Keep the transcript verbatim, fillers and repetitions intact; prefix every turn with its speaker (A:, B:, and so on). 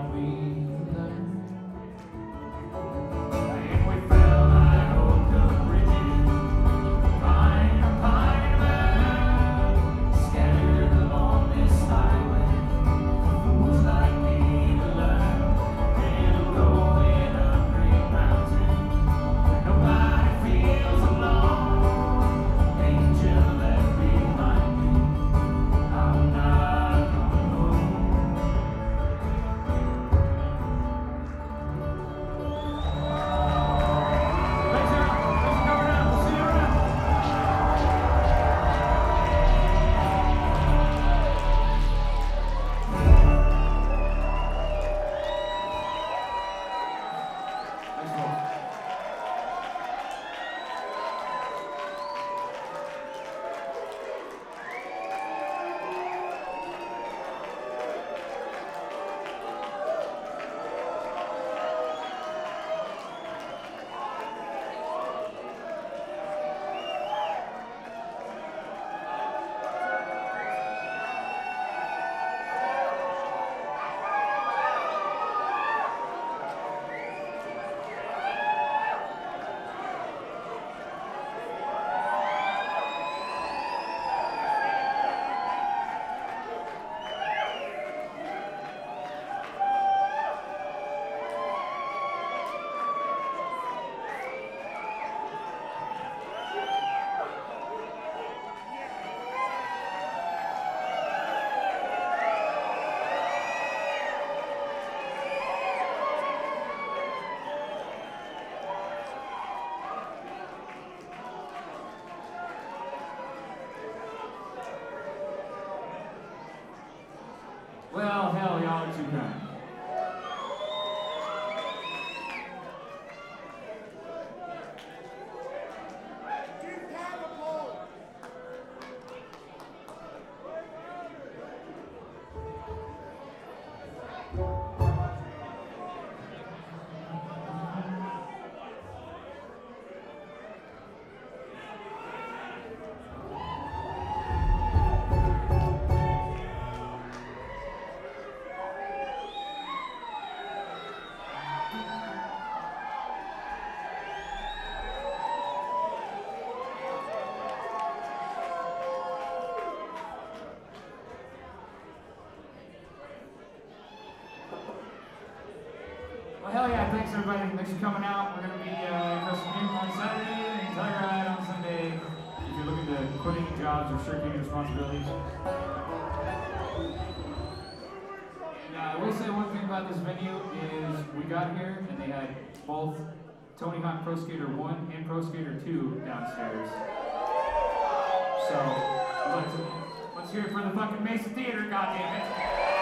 A: like we learned. And we fell like old good bridges, pine or pine bound, scattered along this highway. Fools like me to learn, and I'm going up Green Mountain. Nobody feels alone. Angel left behind me. I'm not coming home. Thanks, y'all. Thanks for coming out. We'll see you around. Thanks, folks. Well, hell, y'all are too kind. Well, hell yeah, thanks everybody. Thanks for coming out. We're going to be uh, in Wrestle Kingdom on Saturday and Telluride on Sunday. If you're looking to quit any jobs or shirking any responsibilities. And uh, I will say one thing about this venue is we got here and they had both Tony Hawk Pro Skater one and Pro Skater two downstairs. So, let's, let's hear it for the fucking Mesa Theater, goddammit.